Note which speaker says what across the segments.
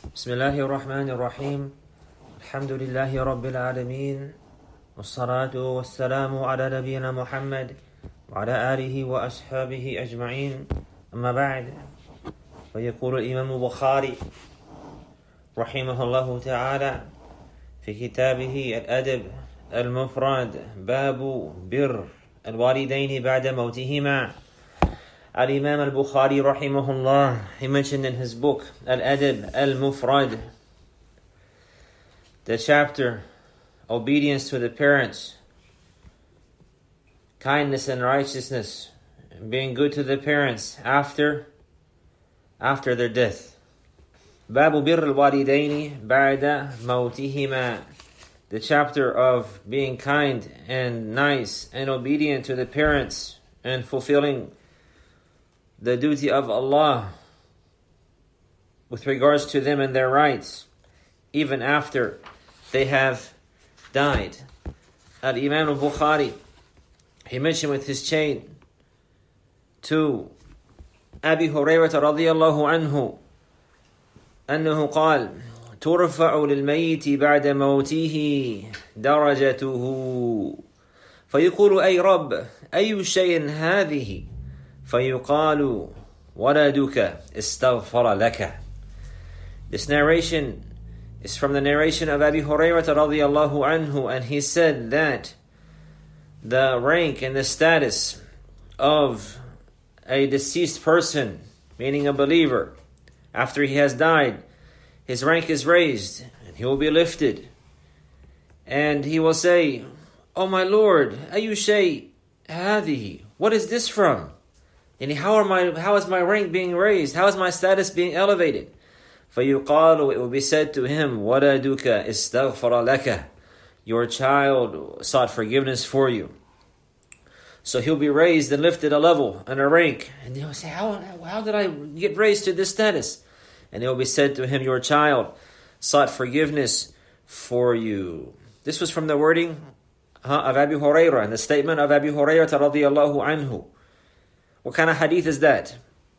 Speaker 1: بسم الله الرحمن الرحيم الحمد لله رب العالمين والصلاة والسلام على نبينا محمد وعلى آله وأصحابه أجمعين أما بعد فيقول الإمام البخاري رحمه الله تعالى في كتابه الأدب المفرد باب بر الوالدين بعد موتهما. Al-Imam al-Bukhari rahimahullah, he mentioned in his book Al-Adab al-Mufrad, the chapter obedience to the parents, kindness and righteousness, being good to the parents after their death. Babu birr al-walidaini ba'da mawtihima, the chapter of being kind and nice and obedient to the parents and fulfilling the duty of Allah with regards to them and their rights, even after they have died. Al-Imam al-Bukhari, he mentioned with his chain to Abi Hurayrah radiyallahu anhu, أنه قال ترفع للميت بعد موته درجته فيقول أي رب أي شيء هذه فَيُقَالُ وَلَدُكَ اسْتَغْفَرَ لَكَ. This narration is from the narration of Abi Hurayrah radiyallahu anhu, and he said that the rank and the status of a deceased person, meaning a believer, after he has died, his rank is raised and he will be lifted. And he will say, "Oh my Lord, أَيُّ شَيْءٍ هَذِهِ, what is this from? And how is my rank being raised? How is my status being elevated?" فَيُقَالُ, it will be said to him, وَلَدُكَ اسْتَغْفَرَ لَكَ, your child sought forgiveness for you. So he'll be raised and lifted a level and a rank. And he'll say, how did I get raised to this status? And it will be said to him, your child sought forgiveness for you. This was from the wording of Abi Hurayrah, and the statement of Abi Hurayrah radiyallahu anhu. What kind of hadith is that?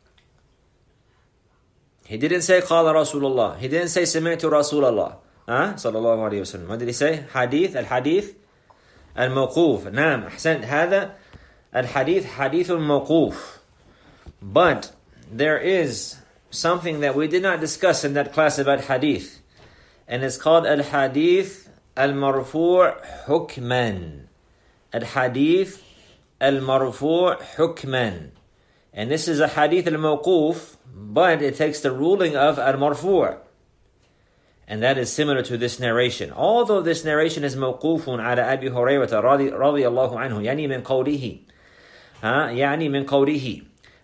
Speaker 1: He didn't say قال رسول الله. He didn't say سمعت رسول الله صلى الله عليه وسلم. What did he say? حديث الحديث الموقوف. نعم أحسنت. هذا الحديث حديث موقوف. But there is something that we did not discuss in that class about hadith, and it's called الحديث المرفوع حكما. الحديث al-marfu' hukman. And this is a hadith al-mawquf, but it takes the ruling of al-marfu'. And that is similar to this narration. Although this narration is mawqufun ala Abi Hurayrah radiyallahu anhu, يعني من قوله يعني من قوله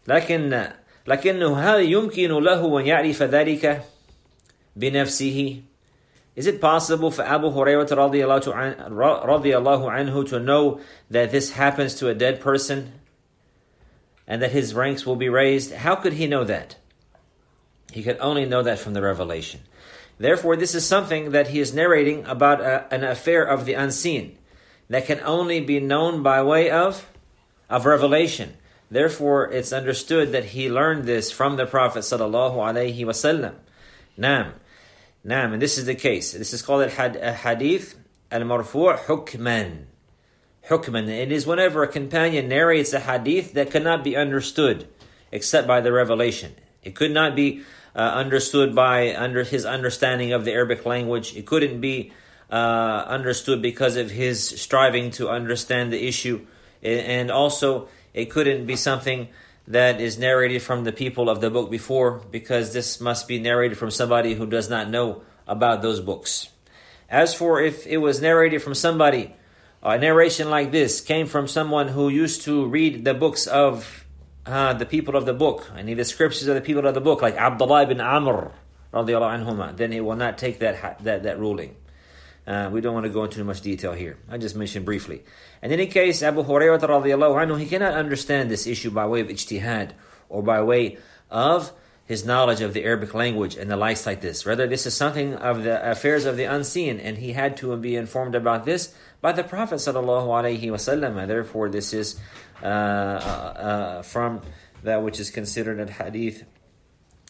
Speaker 1: لكنه هل يمكن له أن يعرف ذلك بنفسه? Is it possible for Abu Hurayrah radiyallahu anhu to know that this happens to a dead person and that his ranks will be raised? How could he know that? He could only know that from the revelation. Therefore, this is something that he is narrating about an affair of the unseen that can only be known by way of revelation. Therefore, it's understood that he learned this from the Prophet sallallahu alaihi wasallam. Naam, and this is the case. This is called al-hadith al-marfu' hukman. Hukman. It is whenever a companion narrates a hadith that cannot be understood except by the revelation. It could not be understood under his understanding of the Arabic language. It couldn't be understood because of his striving to understand the issue. And also, it couldn't be something that is narrated from the people of the book before, because this must be narrated from somebody who does not know about those books. As for if it was narrated from somebody, a narration like this came from someone who used to read the books of the people of the book, and the scriptures of the people of the book, like Abdullah ibn Amr radiallahu anhuma, then it will not take that ruling. We don't want to go into too much detail here. I just mentioned briefly. In any case, Abu Hurayrah radiyallahu anhu, he cannot understand this issue by way of ijtihad or by way of his knowledge of the Arabic language and the likes like this. Rather, this is something of the affairs of the unseen, and he had to be informed about this by the Prophet sallallahu alaihi wasallam. And therefore, this is from that which is considered a hadith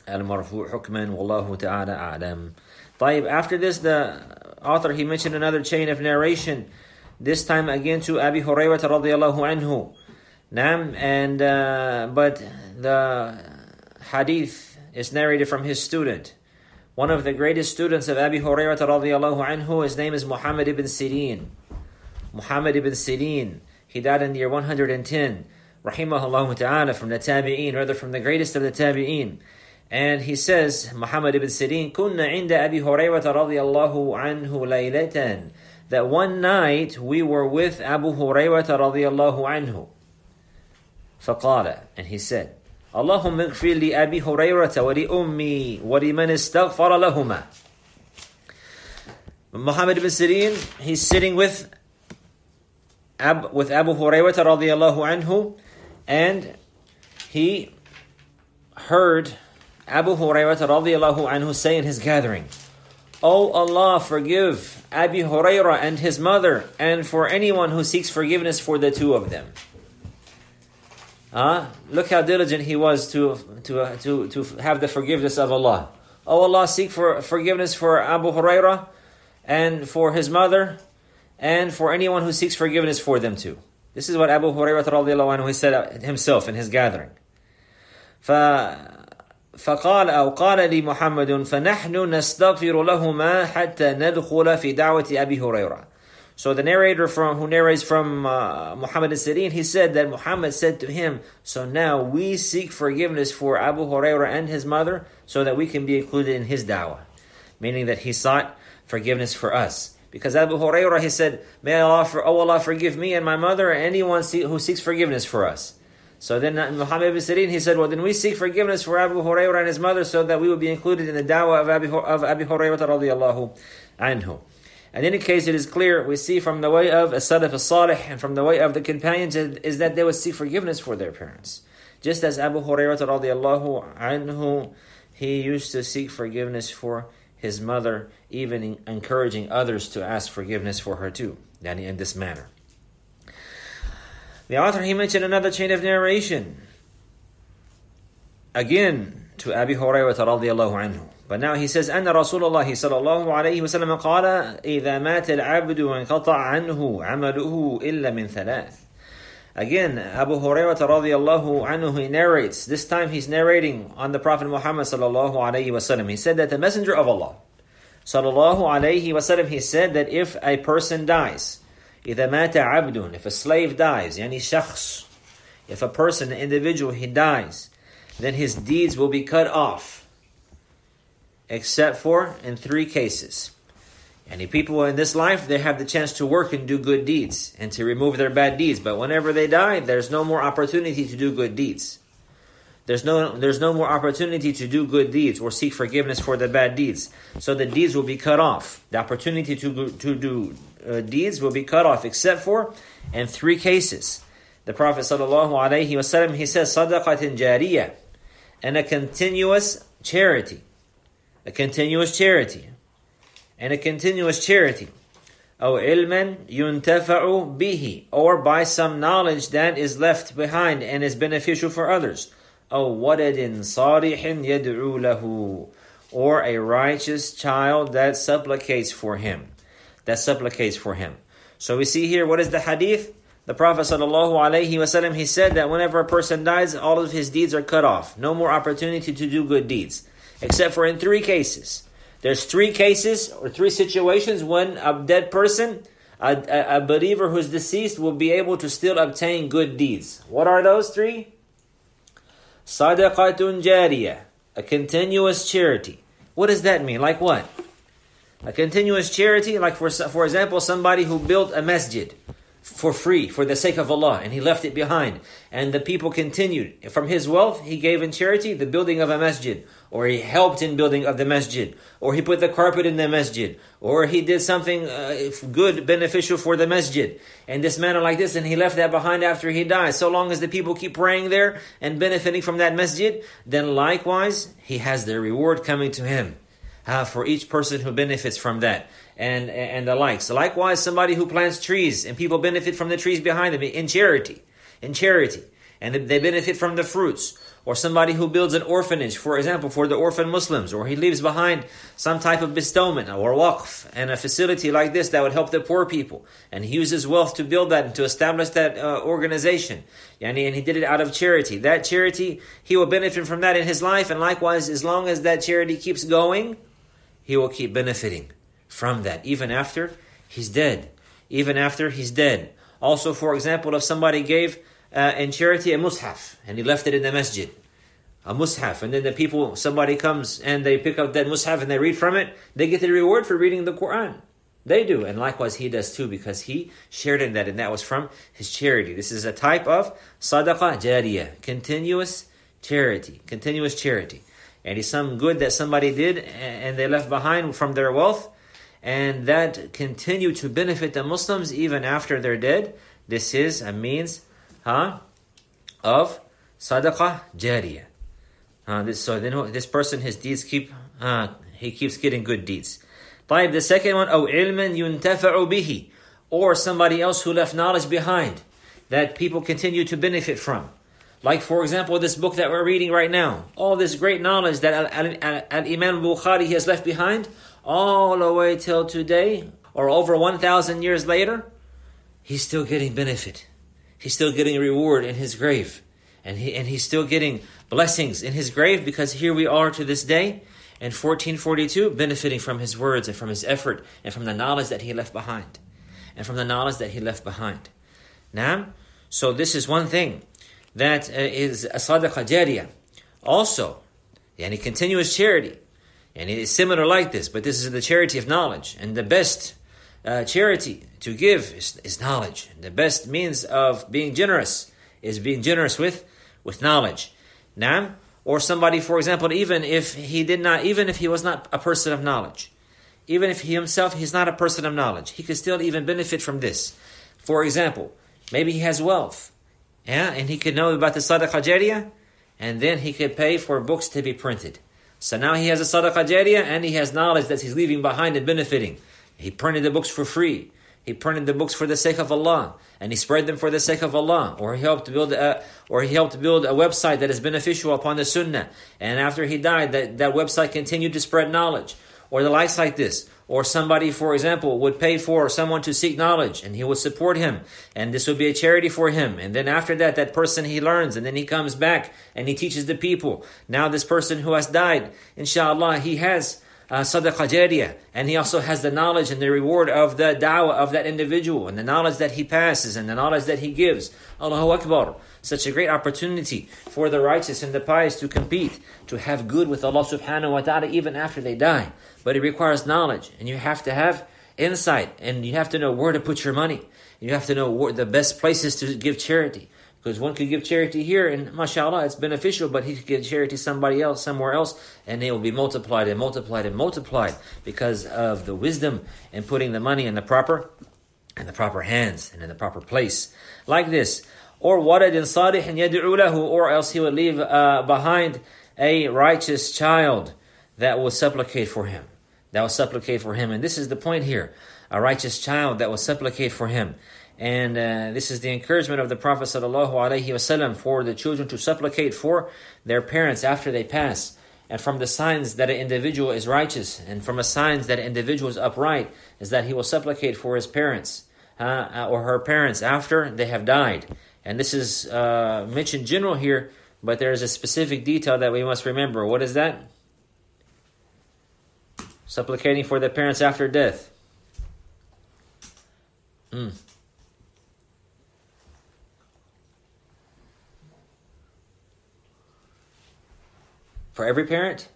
Speaker 1: المرفوع حكما والله تعالى أعلم. طيب, after this, the author, he mentioned another chain of narration, this time again to Abi Hurairah radiallahu anhu. And but the hadith is narrated from his student, one of the greatest students of Abi Hurairah radiallahu anhu. His name is Muhammad ibn Sirin. Muhammad ibn Sirin. He died in the year 110. Rahimahullah ta'ala, from the tabi'een, rather from the greatest of the tabi'een. And he says, Muhammad ibn Sirin, كُنَّ عِنْدَ أَبِي هُرَيْرَةَ رَضِيَ اللَّهُ عَنْهُ لَيْلَةً, that one night we were with Abu Hurairah رضي الله عنه. فقال, and he said, اللهم اغفر لأبي هريرة ولأمي ولمن استغفر لهما. Muhammad ibn Sirin, he's sitting with Abu Hurairah radiallahu anhu, and he heard Abu Hurairah radiallahu anhu say in his gathering, "O Allah, forgive Abi Hurairah and his mother, and for anyone who seeks forgiveness for the two of them." Look how diligent he was to have the forgiveness of Allah. "O Allah, seek for forgiveness for Abu Hurairah and for his mother, and for anyone who seeks forgiveness for them too." This is what Abu Hurairah radiallahu anhu said himself in his gathering. فقال أو قال لي محمد فنحن نستغفر لهما حتى ندخل في دعوة أبي هريرة. So the narrator who narrates from Muhammad al-Sirin, he said that Muhammad said to him, so now we seek forgiveness for Abu Hurairah and his mother so that we can be included in his da'wah. Meaning that he sought forgiveness for us. Because Abu Hurairah, he said, "May Allah forgive me and my mother and anyone who seeks forgiveness for us." So then Muhammad ibn Sirin, he said, well, then we seek forgiveness for Abu Hurairah and his mother so that we will be included in the da'wah of Abi Hurairah radiallahu anhu. And in any case, it is clear, we see from the way of as-Salaf as-Salih and from the way of the companions, is that they would seek forgiveness for their parents. Just as Abu Hurairah radiallahu anhu, he used to seek forgiveness for his mother, even encouraging others to ask forgiveness for her too, in this manner. The author, he mentioned another chain of narration, again to Abi Hurairah radiallahu anhu. But now he says, أن رسول الله صلى الله عليه وسلم قال إذا مات العبد وانقطع عنه عمله إلا من ثلاث. Again, Abu Hurairah radiallahu anhu, he narrates. This time he's narrating on the Prophet Muhammad sallallahu alayhi wasallam. He said that the Messenger of Allah sallallahu alayhi wasallam, he said that if a person dies, إذا مات عبد, if a slave dies, يعني شخص, if a person, an individual, he dies, then his deeds will be cut off, except for in three cases. Any people in this life, they have the chance to work and do good deeds and to remove their bad deeds. But whenever they die, there's no more opportunity to do good deeds. There's no more opportunity to do good deeds or seek forgiveness for the bad deeds. So the deeds will be cut off. The opportunity to do deeds will be cut off, except for in three cases. The Prophet ﷺ, he says, صَدَقَةٍ جَارِيَةٍ, and a continuous charity. A continuous charity. And a continuous charity. أو علما ينتفع به, or by some knowledge that is left behind and is beneficial for others. أو ولد صالح يدعو له, or a righteous child that supplicates for him. So we see here, what is the hadith? The Prophet ﷺ, he said that whenever a person dies, all of his deeds are cut off. No more opportunity to do good deeds. Except for in three cases. There's three cases or three situations when a dead person, a believer who's deceased, will be able to still obtain good deeds. What are those three? Sadaqatun jariyah, a continuous charity. What does that mean? Like what? A continuous charity, like for example, somebody who built a masjid for free, for the sake of Allah, and he left it behind. And the people continued. From his wealth, he gave in charity the building of a masjid, or he helped in building of the masjid, or he put the carpet in the masjid, or he did something good, beneficial for the masjid, in this manner like this, and he left that behind after he died. So long as the people keep praying there and benefiting from that masjid, then likewise, he has their reward coming to him. For each person who benefits from that, and the likes. Likewise, somebody who plants trees and people benefit from the trees behind them in charity, and they benefit from the fruits. Or somebody who builds an orphanage, for example, for the orphan Muslims, or he leaves behind some type of bestowment or waqf and a facility like this that would help the poor people. And he uses wealth to build that and to establish that organization. And he did it out of charity. That charity, he will benefit from that in his life. And likewise, as long as that charity keeps going, he will keep benefiting from that, even after he's dead. Even after he's dead. Also, for example, if somebody gave in charity a mushaf, and he left it in the masjid, a mushaf, and then somebody comes and they pick up that mushaf and they read from it, they get the reward for reading the Quran. They do, and likewise he does too, because he shared in that, and that was from his charity. This is a type of sadaqah jariyah, continuous charity. And it's some good that somebody did and they left behind from their wealth, and that continue to benefit the Muslims even after they're dead. This is a means of sadaqah jariyah. So then this person, his deeds he keeps getting good deeds. The second one, أو علم ينتفع به, or somebody else who left knowledge behind that people continue to benefit from. Like, for example, this book that we're reading right now. All this great knowledge that Al-Imam Bukhari has left behind, all the way till today, or over 1,000 years later, he's still getting benefit. He's still getting reward in his grave. And he's still getting blessings in his grave, because here we are to this day, in 1442, benefiting from his words and from his effort and from the knowledge that he left behind. Now, so this is one thing that is a sadaqah jariyah. Also, continuous charity. And it is similar like this, but this is the charity of knowledge. And the best charity to give is knowledge. The best means of being generous is being generous with knowledge. Now, or somebody, for example, even if he was not a person of knowledge, even if he's not a person of knowledge, he could still even benefit from this. For example, maybe he has wealth, and he could know about the sadaqah jariyah, and then he could pay for books to be printed. So now he has a sadaqah jariyah, and he has knowledge that he's leaving behind and benefiting. He printed the books for free. He printed the books for the sake of Allah, and he spread them for the sake of Allah. Or he helped build a website that is beneficial upon the Sunnah. And after he died, that website continued to spread knowledge, or the likes like this. Or somebody, for example, would pay for someone to seek knowledge, and he would support him, and this would be a charity for him. And then after that person, he learns, and then he comes back and he teaches the people. Now this person who has died, inshallah, he has sadaqah jariyah, and he also has the knowledge and the reward of the da'wah of that individual, and the knowledge that he passes, and the knowledge that he gives. Allahu Akbar. Such a great opportunity for the righteous and the pious to compete, to have good with Allah subhanahu wa ta'ala even after they die. But it requires knowledge, and you have to have insight, and you have to know where to put your money. You have to know the best places to give charity. Because one could give charity here, and mashallah, it's beneficial, but he could give charity somewhere else, and they will be multiplied and multiplied and multiplied because of the wisdom in putting the money in the proper hands and in the proper place. Like this. Or waladin salihin yad'u lahu, or else he would leave behind a righteous child that will supplicate for him. And this is the point here. A righteous child that will supplicate for him. And this is the encouragement of the Prophet ﷺ for the children to supplicate for their parents after they pass. And from the signs that an individual is righteous, and from the signs that an individual is upright, is that he will supplicate for his parents or her parents after they have died. And this is mentioned general here, but there is a specific detail that we must remember. What is that? Supplicating for the parents after death. For every parent?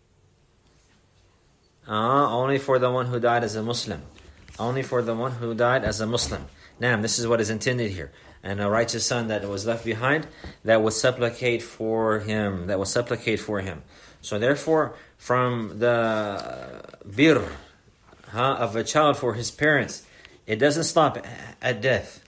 Speaker 1: Only for the one who died as a Muslim. Only for the one who died as a Muslim. Now, this is what is intended here. And a righteous son that was left behind, that will supplicate for him. So therefore, from the birr of a child for his parents, it doesn't stop at death.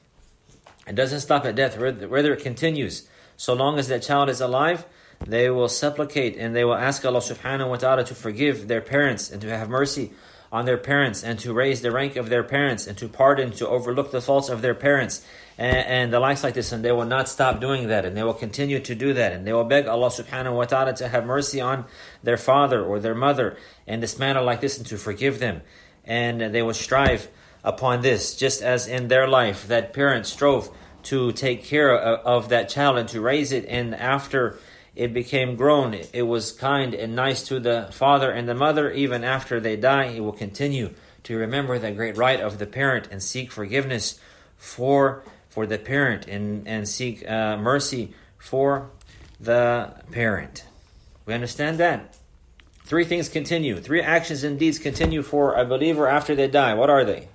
Speaker 1: Rather it continues. So long as that child is alive, they will supplicate and they will ask Allah subhanahu wa ta'ala to forgive their parents and to have mercy on their parents, and to raise the rank of their parents, and to pardon, to overlook the faults of their parents, and the likes like this. And they will not stop doing that, and they will continue to do that, and they will beg Allah subhanahu wa ta'ala to have mercy on their father or their mother in this manner like this, and to forgive them. And they will strive upon this, just as in their life that parents strove to take care of that child and to raise it, and after it became grown, it was kind and nice to the father and the mother. Even after they die, it will continue to remember the great right of the parent and seek forgiveness for the parent, and seek mercy for the parent. We understand that? 3 things continue. 3 actions and deeds continue for a believer after they die. What are they?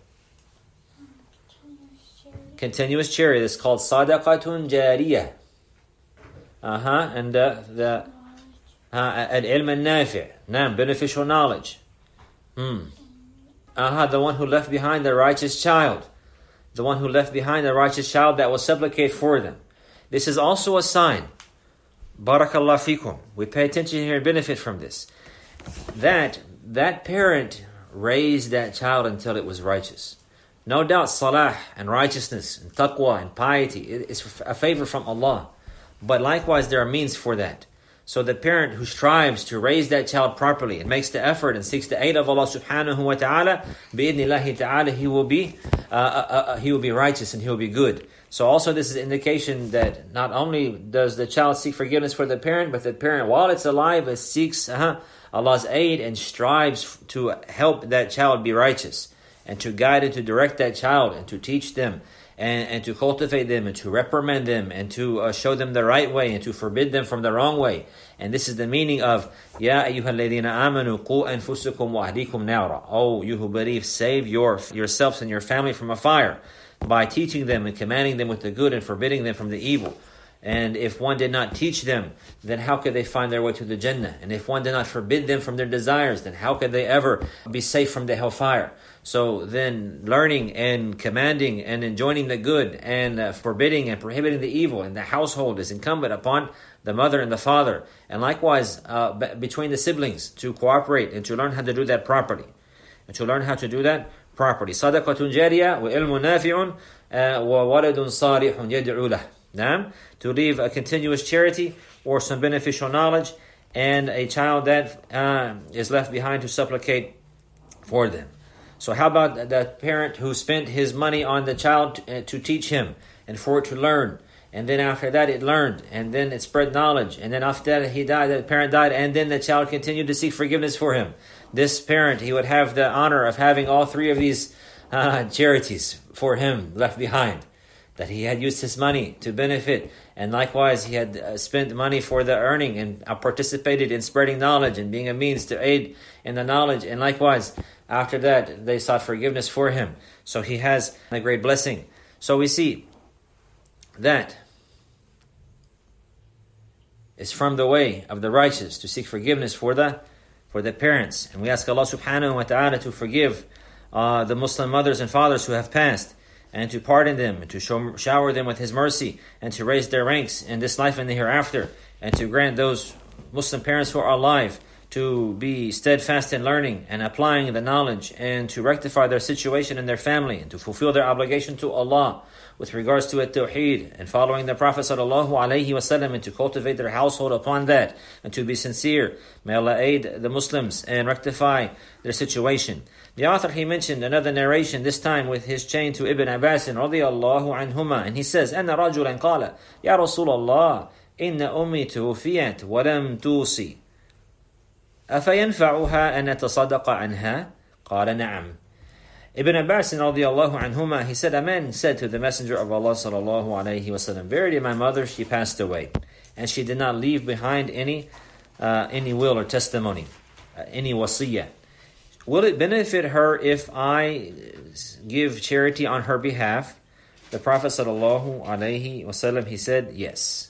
Speaker 1: Continuous charity. This is called sadaqatun jariyah. And the al-ilm al-nafi'. Beneficial knowledge. The one who left behind the righteous child. The one who left behind the righteous child that will supplicate for them. This is also a sign. Barakallah fikum. We pay attention here and benefit from this. That parent raised that child until it was righteous. No doubt salah and righteousness and taqwa and piety is a favor from Allah. But likewise there are means for that. So the parent who strives to raise that child properly and makes the effort and seeks the aid of Allah subhanahu wa ta'ala, bi'idhnillahi ta'ala, he will be righteous and he will be good. So also this is an indication that not only does the child seek forgiveness for the parent, but the parent, while it's alive, it seeks Allah's aid and strives to help that child be righteous, and to guide and to direct that child, and to teach them, and to cultivate them, and to reprimand them, and to show them the right way, and to forbid them from the wrong way. And this is the meaning of Ya ayyuhalladhina amanu qu anfusakum wa ahlikum nara. Oh, you who believe, save yourselves and your family from a fire, by teaching them and commanding them with the good and forbidding them from the evil. And if one did not teach them, then how could they find their way to the Jannah? And if one did not forbid them from their desires, then how could they ever be safe from the hellfire? So then learning and commanding and enjoining the good, and forbidding and prohibiting the evil in the household is incumbent upon the mother and the father. And likewise between the siblings, to cooperate and to learn how to do that properly. Sadaqatun jariyah wa ilmun nafi'un wa waladun salihun yad'u lah. To leave a continuous charity or some beneficial knowledge, and a child that is left behind to supplicate for them. So how about that parent who spent his money on the child to teach him and for it to learn, and then after that it learned, and then it spread knowledge, and then after that he died, the parent died, and then the child continued to seek forgiveness for him. This parent, he would have the honor of having all 3 of these charities for him left behind, that he had used his money to benefit, and likewise he had spent money for the earning and participated in spreading knowledge and being a means to aid in the knowledge, and likewise after that they sought forgiveness for him. So he has a great blessing. So we see that it's from the way of the righteous to seek forgiveness for the parents, and we ask Allah subhanahu wa ta'ala to forgive the Muslim mothers and fathers who have passed, and to pardon them, and to shower them with His mercy, and to raise their ranks in this life and the hereafter, and to grant those Muslim parents who are alive to be steadfast in learning and applying the knowledge, and to rectify their situation in their family, and to fulfill their obligation to Allah with regards to at-tawheed and following the Prophet ﷺ, and to cultivate their household upon that, and to be sincere. May Allah aid the Muslims and rectify their situation. The author, he mentioned another narration, this time with his chain to Ibn Abbas radiyallahu anhuma, and he says, أن رجلا قال يا رسول الله إن أمي توفيت ولم توصي أفينفعها أن أتصدق عنها؟ قال نعم. Ibn Abbas radiyallahu anhuma, he said, a man said to the Messenger of Allah sallallahu alayhi wasallam, verily my mother, she passed away, and she did not leave behind any will or testimony, any wasiyah. Will it benefit her if I give charity on her behalf? The Prophet sallallahu alayhi wasallam, he said yes.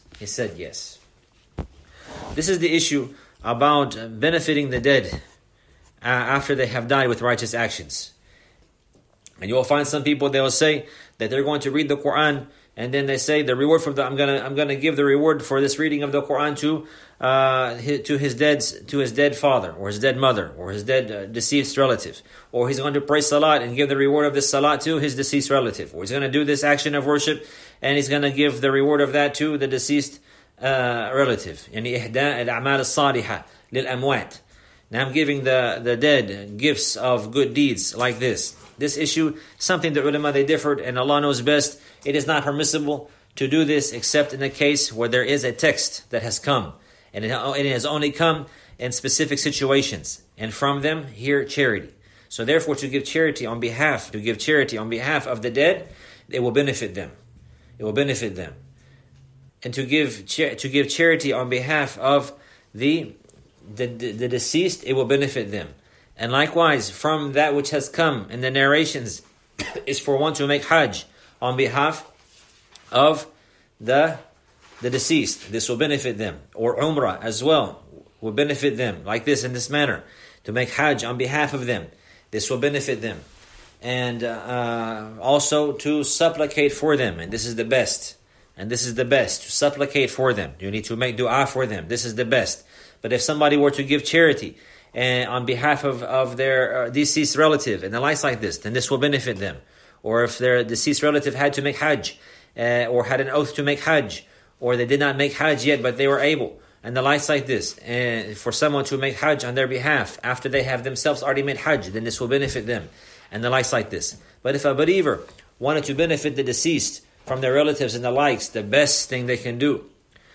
Speaker 1: This is the issue about benefiting the dead after they have died with righteous actions. And you will find some people, they will say that they're going to read the Quran and then they say the reward for I'm gonna give the reward for this reading of the Quran to his dead father, or his dead mother, or his dead deceased relative, or he's going to pray salat and give the reward of this salat to his deceased relative, or he's going to do this action of worship and he's going to give the reward of that to the deceased relative. يعني إحداء الأعمال الصالحة للأموات. Now I'm giving the dead gifts of good deeds like this. This issue, something that ulama they differed, and Allah knows best. It is not permissible to do this except in a case where there is a text that has come, and it has only come in specific situations, and from them here charity. So therefore, to give charity on behalf of the dead, it will benefit them. It will benefit them, and to give charity on behalf of the deceased, it will benefit them. And likewise, from that which has come in the narrations is for one to make Hajj on behalf of the deceased. This will benefit them. Or Umrah as well will benefit them, like this, in this manner. To make Hajj on behalf of them. This will benefit them. And also to supplicate for them. And this is the best. To supplicate for them. You need to make dua for them. This is the best. But if somebody were to give charity on behalf of their deceased relative and the likes like this, then this will benefit them. Or if their deceased relative had to make Hajj, or had an oath to make Hajj, or they did not make Hajj yet but they were able, and the likes like this, and for someone to make Hajj on their behalf after they have themselves already made Hajj, then this will benefit them, and the likes like this. But if a believer wanted to benefit the deceased from their relatives and the likes, the best things they can do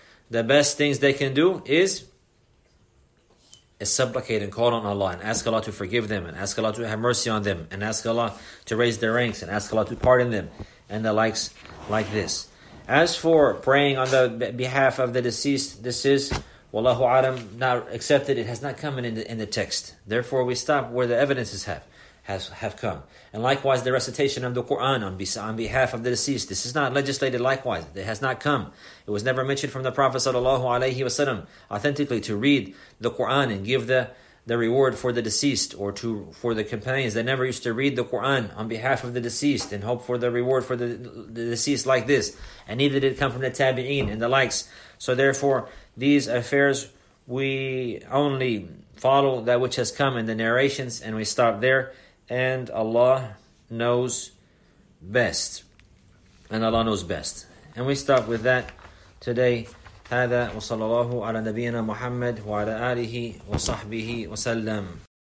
Speaker 1: is supplicate and call on Allah and ask Allah to forgive them, and ask Allah to have mercy on them, and ask Allah to raise their ranks, and ask Allah to pardon them, and the likes like this. As for praying on the behalf of the deceased, this is, wallahu alam, not accepted. It has not come in the text. Therefore, we stop where the evidences have come. And likewise, the recitation of the Quran on behalf of the deceased. This is not legislated likewise. It has not come. It was never mentioned from the Prophet ﷺ authentically to read the Quran and give the reward for the deceased, or for the companions. They never used to read the Quran on behalf of the deceased and hope for the reward for the deceased like this. And neither did it come from the tabi'een and the likes. So therefore, these affairs, we only follow that which has come in the narrations, and we stop there. And Allah knows best. And we stop with that today. هذا وصلى الله على نبينا محمد وعلى آله وصحبه وسلم.